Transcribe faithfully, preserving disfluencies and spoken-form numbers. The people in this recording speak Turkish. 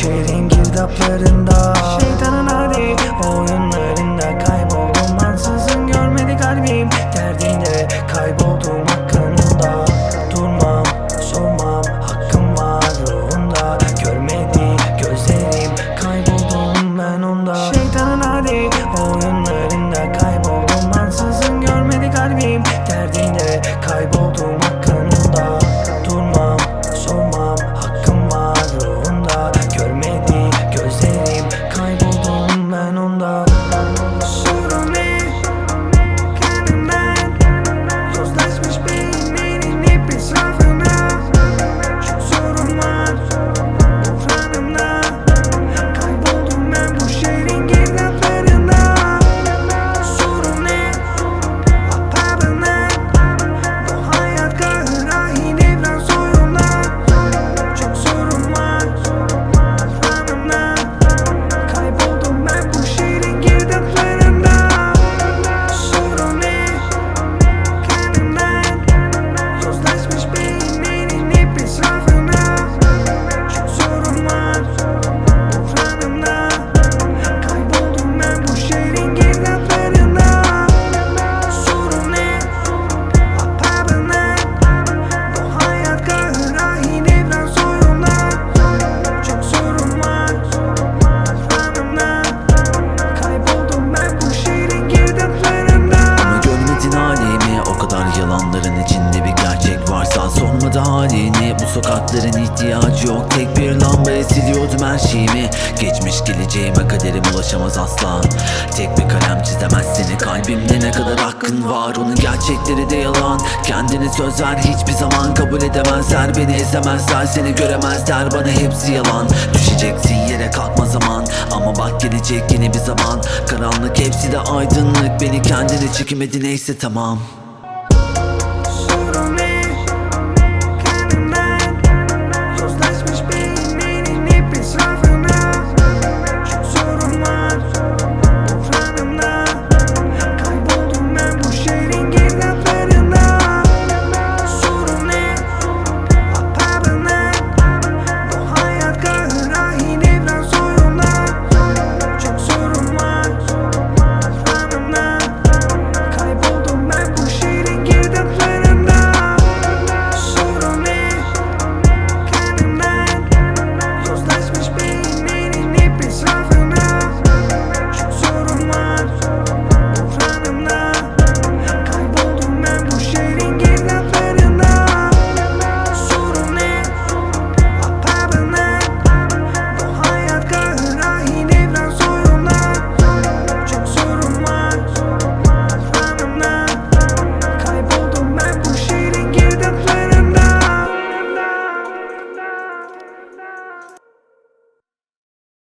şehrin girdaplarında, şeytanın hadi oyunlarında kayboldum ansızın, görmedi kalbim derdinde, kayboldum hakkında. Durmam, sormam, hakkım var ruhunda, görmedi gözlerim, kayboldum ben onda. Şeytanın hadi oyunlarında kayboldum ansızın, görmedi kalbim derdinde, kayboldum hakkında. Durmam, sormam, hakkım var ruhunda, görmedi gözlerim, kayboldum ben onda. Sorun ne? Kendimden yozlaşmış beyinlerin hep etrafında. Çok sorun var buhranımda, kayboldum ben bu şehrin girdaplarında. Sorun ne? Apabından bu hayat kahrahin evren soyundan. Çok sorun var buhranımda, kayboldum ben bu şehrin girdaplarında. Sorun ne? Kendimden yozlaşmış beyinlerin hep etrafında. Çok sorun var buhranımda, kayboldum ben bu şehrin girdaplarında. Sorun ne? Apabından bu hayat kahrahin evren soyundan. Çok sorun var buhranımda, kayboldum ben bu şehrin girdaplarında. Ama görmedin halimi, o kadar yalanların içinde bir gerçek varsa sormadı halini. Bu sokakların ihtiyacı yok, tek bir lambaya siliyordum her şeyimi. Geçmiş geleceğime kaderim ulaşamaz asla, tek bir kalem çizemez seni. Kalbimde ne kadar hakkın var, onun gerçekleri de yalan. Kendine söz ver, hiçbir zaman kabul edemezler. Beni ezemezler, seni göremezler, bana hepsi yalan. Düşeceksin yere, kalkma zaman, ama bak gelecek yeni bir zaman. Karanlık hepsi de aydınlık, beni kendine çekemedi neyse tamam.